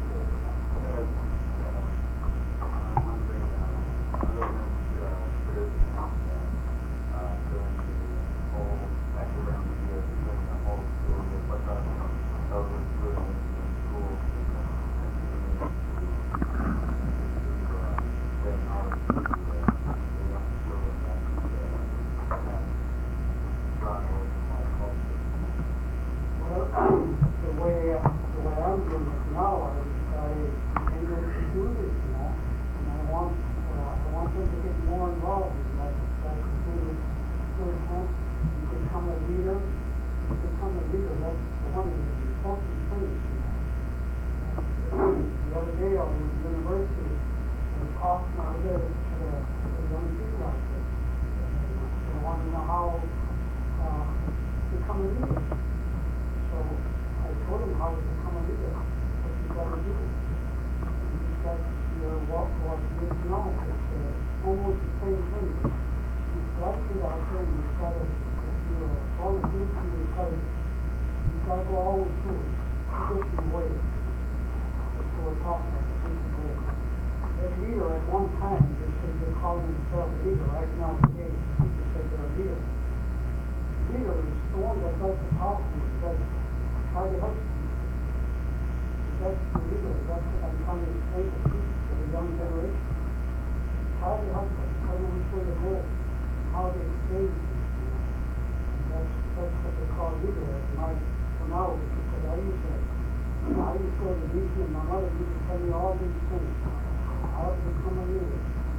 I'm wondering, uh, other than, uh, Chris, uh, uh, during the whole academic year, during the whole school year, what are elders doing in school to continue to, to, uh, get knowledge to, uh, the young children that, uh, have brought over from our culture? Well, the way, uh, the way I'm doing it now, I, I intend to do this, you know, and I want, uh, I want them to get more involved in like, like do this firsthand. You become a leader, you become a leader, that's one of the important things, you know. The other day I was at the university, and talking over there to the, to the young people out there. They want to know how, uh, to become a leader. So I told him how to become a leader, what you gotta do. You got your walk, what you need to know. It's uh, almost the same thing. You got to get out there and you gotta, if you're volunteer, you gotta, you gotta go always through it. Different ways. That's what we're talking about, different ways. That leader at one time, they said they called themselves a leader. Right now today, people say they're a leader. Leader is the one that does the talking, that try to help people. That's the leader. That's what I'm trying to explain to people, to the young generation. Try to help them, tell them which way to go, how to explain things. That's, that's what they call leader. And I, for now, because I used to, I used to go to the meeting and my mother used to tell me all these things. How to become a leader.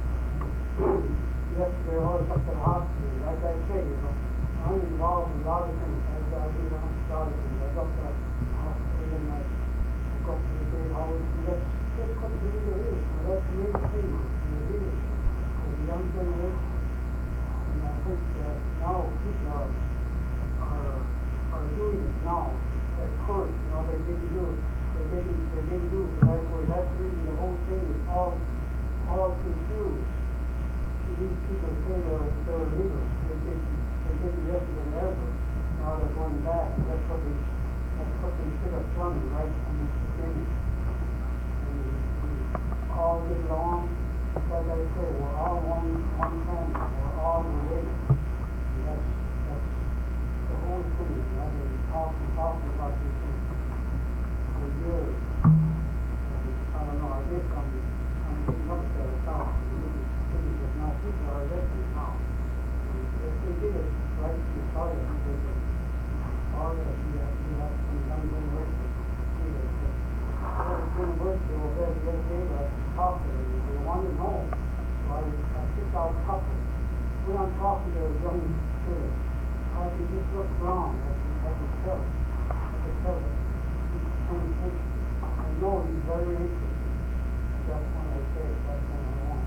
Yesterday I was up at the hospital, like I say, you know, I'm involved in a lot of things. I, I do want to start it. I go up to the hospital and I go up to the great hall. That's, that's what the leader is. Now, that's the main thing, the leadership of the young generation. And I think that now people are, are, are doing it now. At first, you know, they didn't do it. They didn't, they didn't do it. That's where that's the reason the whole thing is all, all confused. These people say they're, they're leaders. They didn't, they didn't yesterday and ever. Now they're going back. That's what they, that's what they should have done right from the beginning. And we all get along. Like I say, we're all one, one family. We're all related. And that's, that's the whole thing. I've been talking, talking about these things for years. And I don't know, I guess I'm, I'm getting up there to talk. Now people are listening now. If they did it right from the start, they did it. All that you have, you have some young generation leaders. I was at university over there the other day, I was talking to them, they wanted to know. So I, I sit down talking. When I'm talking to a young student, I can just look around, I can, I can tell. I can tell that he's paying attention. I know he's very interested. That's when I say it, that's when I want.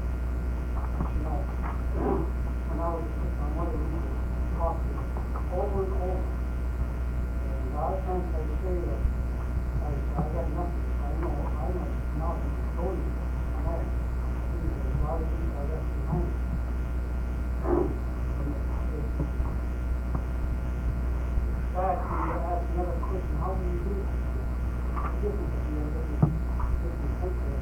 You know, when I was on one of these talking over and over, and a lot of times I say that I, I got nothing. I know, I know nothing. I told you, I know. There's a lot of things I left behind. In fact, you ask another question, how do you do it? Different, you know, different, different countries.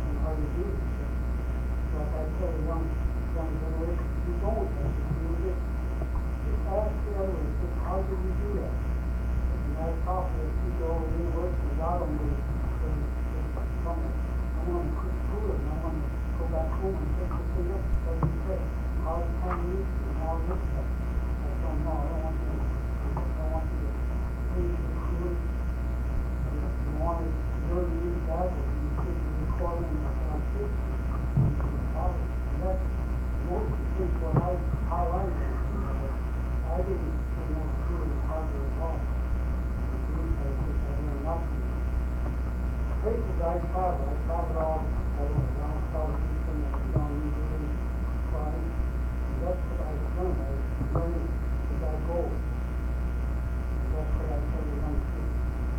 nice car, but I saw it all, I don't know, long call system that was on usually flying. And that's what I was doing, I was learning as I go. And that's what I tell the young kids.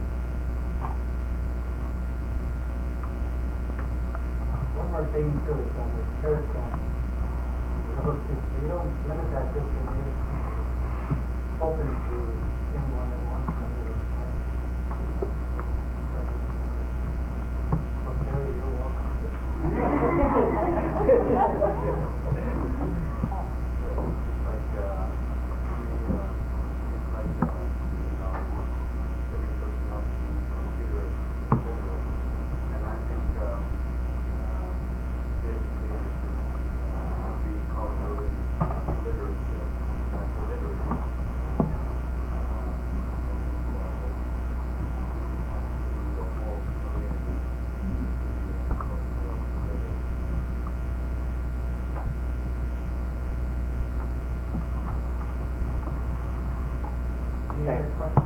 One more thing too, is on the church camp. You don't limit that just to me. Open to anyone that wants to do it. So Terry, you're welcome. Like, uh, we, uh, like, uh, you know, every person else needs a computer, and I think, uh, uh, basically, uh, be called really literacy, natural literacy. Any other questions?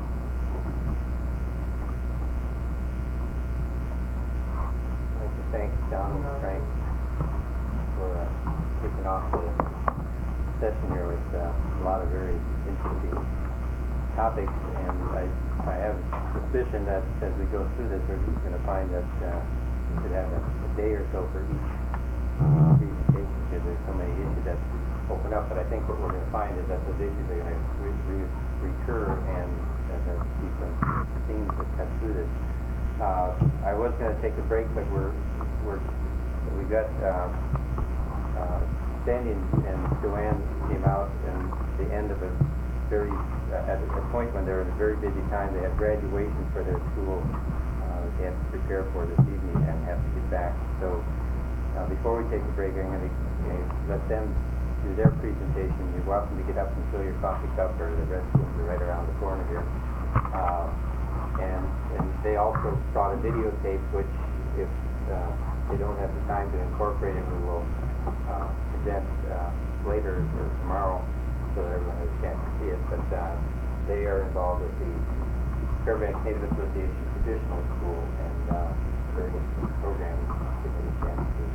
I'd like to thank John and Frank for uh, kicking off the session here with uh, a lot of very interesting topics, and I, I have suspicion that as we go through this, we're just going to find that uh, we should have a, a day or so for each uh, presentation, because there's so many issues that open up. But I think what we're going to find is that those issues are going to re- re- recur, and that there'll be some themes that cut through this. Uh, I was going to take a break, but we're we're we got uh, uh, Sandy and, and Joanne came out and the end of a very uh, at a point when they were in a very busy time. They had graduation for their school. Uh, they had to prepare for this evening and have to get back. So uh, before we take a break, I'm going to uh, let them do their presentation. You're welcome to get up and fill your coffee cup, or the restrooms are right around the corner here. Uh, and, and they also brought a videotape, which if uh, they don't have the time to incorporate it, we will uh, present uh, later or tomorrow so that everyone has a chance to see it. But uh, they are involved with the Fairbanks Native Association Traditional School and uh, various programs that they can do.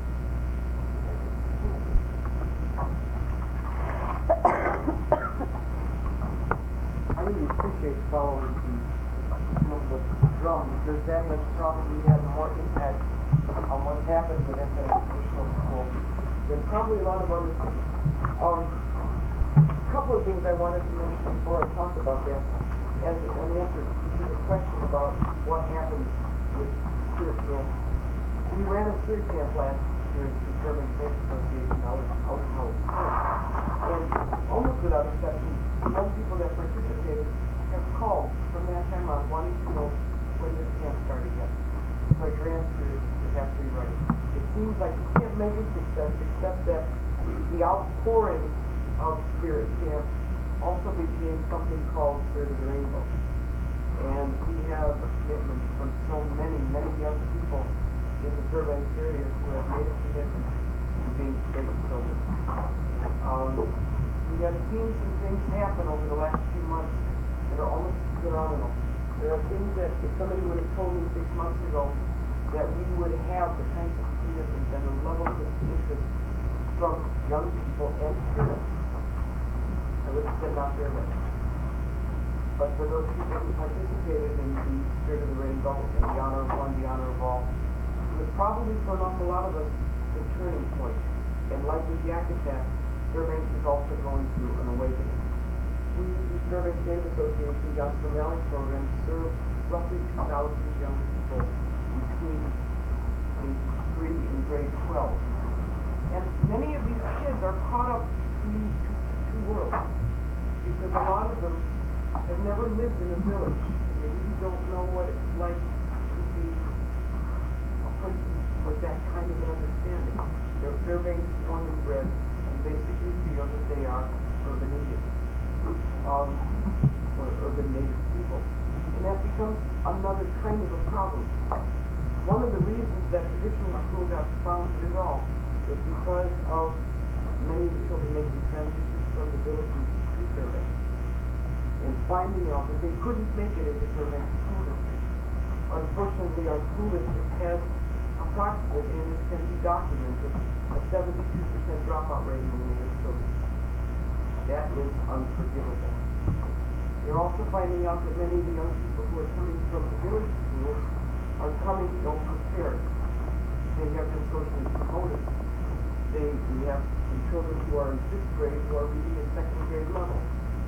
I really appreciate following the, you know, the drum, because that much probably has more impact on what's happened with that traditional school than probably a lot of other things. Um, a couple of things I wanted to mention before I talk about that, as an answer to the question about what happened with spirit camp. We ran a spirit camp last year at the Fairbanks Native Association out of out of Howard County. And almost without exception, the young people that participated have called from that time on wanting to know when this camp started yet. So your answer is, is absolutely right. It seems like you can't measure success except that the outpouring of Spirit Camp also became something called Spirit of the Rainbow. And we have a commitment from so many, many young people in the Fairbanks area who have made a commitment to being Spirit children. Um, we have seen some things happen over the last few months that are almost phenomenal. There are things that if somebody would have told me six months ago that we would have the kinds of commitments and the levels of interest from young people and parents, I would have said not very much. But for those people who participated in the Spirit of the Rainbow and the honor of one, the honor of all, it was probably for an awful lot of us the turning point. And like with the Yakutat, Fairbanks is also going through an awakening. We use the Fairbanks Native Association Gospel Valley program to serve roughly two thousand young people between grade three and grade twelve. And many of these kids are caught up in these two, two worlds because a lot of them have never lived in a village. They really don't know what it's like to be a person with that kind of an understanding. They're Fairbanks born and bred, and basically feel that they are urban Indians, um, or urban Native people. And that becomes another kind of a problem. One of the reasons that traditional school got founded at all was because of many of the children making transitions from the villages to Fairbanks, and finding out that they couldn't make it into Fairbanks school district. Unfortunately, our school district has approximately, and this can be documented, a seventy-two percent dropout rate in the native children. That is unforgivable. You're also finding out that many of the young people who are coming from the village schools are coming ill prepared. They have been socially promoted. They, we have some children who are in sixth grade who are reading at second grade level.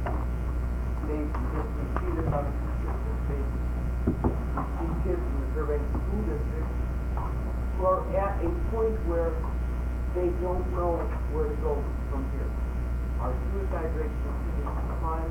They just repeat it on a consistent basis. We see kids in the Burbank School District who are at a point where they don't know where to go from here. Our suicide rate continues to climb.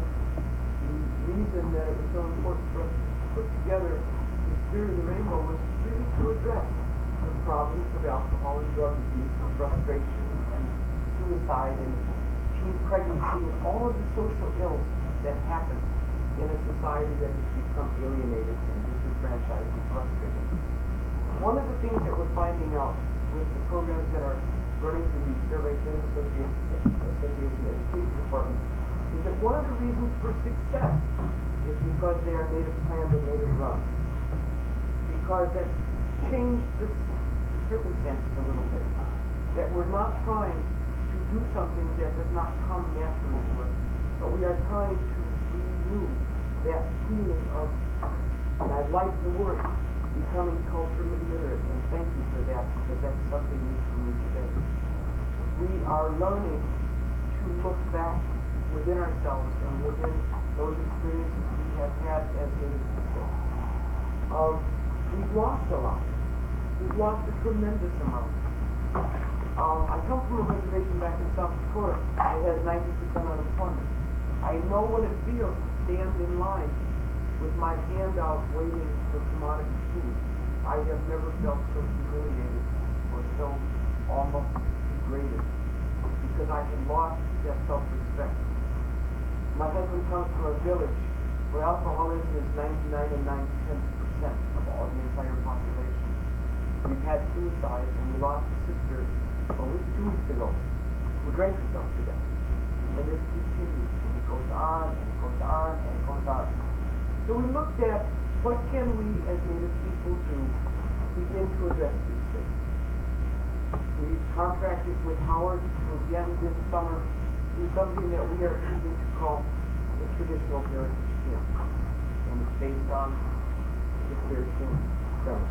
The reason that it was so important for us to put together the Spirit of the Rainbow was really to address the problems of alcohol and drug abuse, and frustration and suicide and teen pregnancy and all of the social ills that happen in a society that has become alienated and disenfranchised and frustrated. One of the things that we're finding out with the programs that are running through the Survey Center Association, Association Education Department is that one of the reasons for success is because they are native planned and native run. Because that changed the circumstances a little bit. That we're not trying to do something that does not come naturally to us, but we are trying to renew that feeling of, and I like the word, becoming culturally literate, and thank you for that, because that's something new for me today. We are learning to look back within ourselves and within those experiences we have had as native people. Um, we've lost a lot. We've lost a tremendous amount. Um, I come from a reservation back in South Dakota that has ninety percent unemployment. I know what it feels to stand in line with my hand out waiting for commodity food. I have never felt so humiliated or so almost degraded because I had lost that self-respect. My husband comes from a village where alcoholism is ninety-nine and nine-tenths percent of all the entire population. We've had suicides and we lost a sister only two weeks ago who drank herself to death. And this continues and it goes on and it goes on and it goes on. So we looked at what can we as Native people do to begin to address these things. We contracted with Howard to again this summer do something that we are choosing to call the traditional heritage camp. And it's based on the Clear King premise.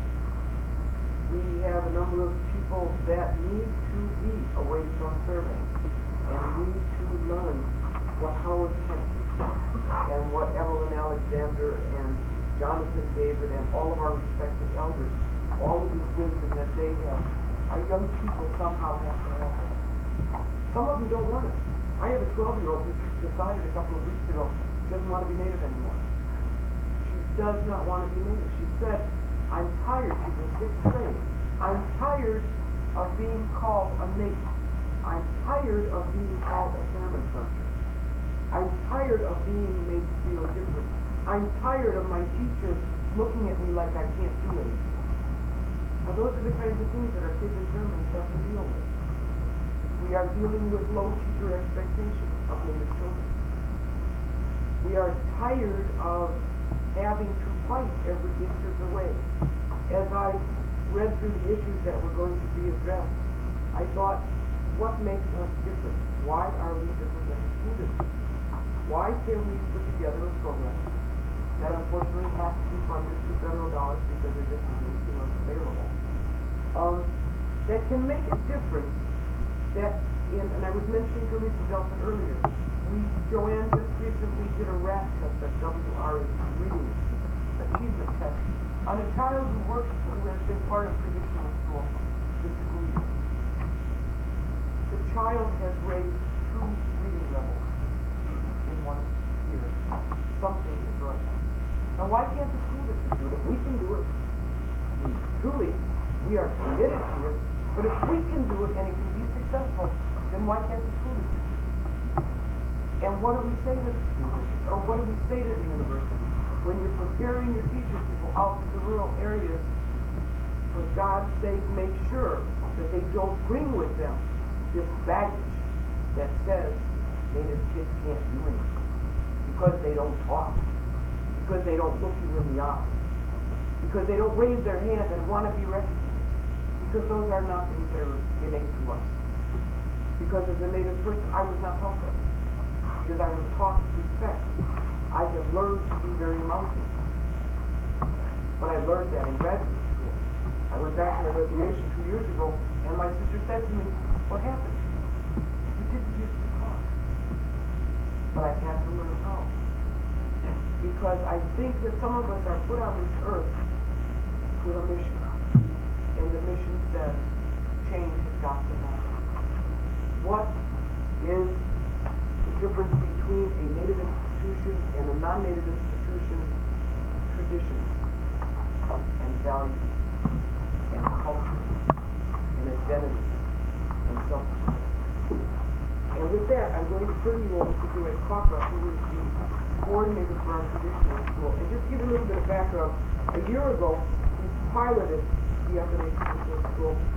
We have a number of people that need to be away from surveying and need to learn what Howard can teach and what Evelyn Alexander and Jonathan David and all of our respected elders, all of this wisdom that they have, our young people somehow have to have it. Some of them don't want it. I have a twelve-year-old who decided a couple of weeks ago she doesn't want to be Native anymore. She does not want to be Native. She said, I'm tired. She's in sixth grade. I'm tired of being called a Native. I'm tired of being called a salmon hunter. I'm tired of being made to feel different. I'm tired of my teacher looking at me like I can't do anything. Now those are the kinds of things that our kids in Germany have to deal with. We are dealing with low teacher expectations of Native children. We are tired of having to fight every inch of the way. As I read through the issues that were going to be addressed, I thought, what makes us different? Why are we different than students? Why can we put together a program that unfortunately has to be funded through federal dollars because there just isn't too much available, um, that can make a difference that in, and I was mentioning to Lisa Delson earlier, we, Joanne just recently did a RAT test at W R A reading achievement test on a child who works, who has been part of traditional school this school year. The child has raised two reading levels in one year. Something is right. Now why can't the school district do it? If we can do it, we truly, we are committed to it, but if we can do it and it can be successful, then why can't the school district? And what do we say to the school district? Or what do we say to the university? When you're preparing your teachers to go out to the rural areas, for God's sake, make sure that they don't bring with them this baggage that says Native kids can't do anything because they don't talk, because they don't look you in the eye. because they don't raise their hand and want to be recognized, because those are not things that are innate to us. Because as a Native person, I was not taught that. Because I was taught respect. I have learned to be very mounting. But I learned that in graduate school. I went back to the reservation two years ago, and my sister said to me, what happened? You didn't used to talk. But I had to learn how. Because I think that some of us are put on this earth with a mission. And the mission says, change has got to happen. What is the difference between a Native institution and a non-Native institution? Traditions and values and culture and identity and self-respect. And with that, I'm going to turn you over to Joanne Cockruff, who is the coordinator for our traditional school. And just give a little bit of background. A year ago, we piloted the F N A Traditional School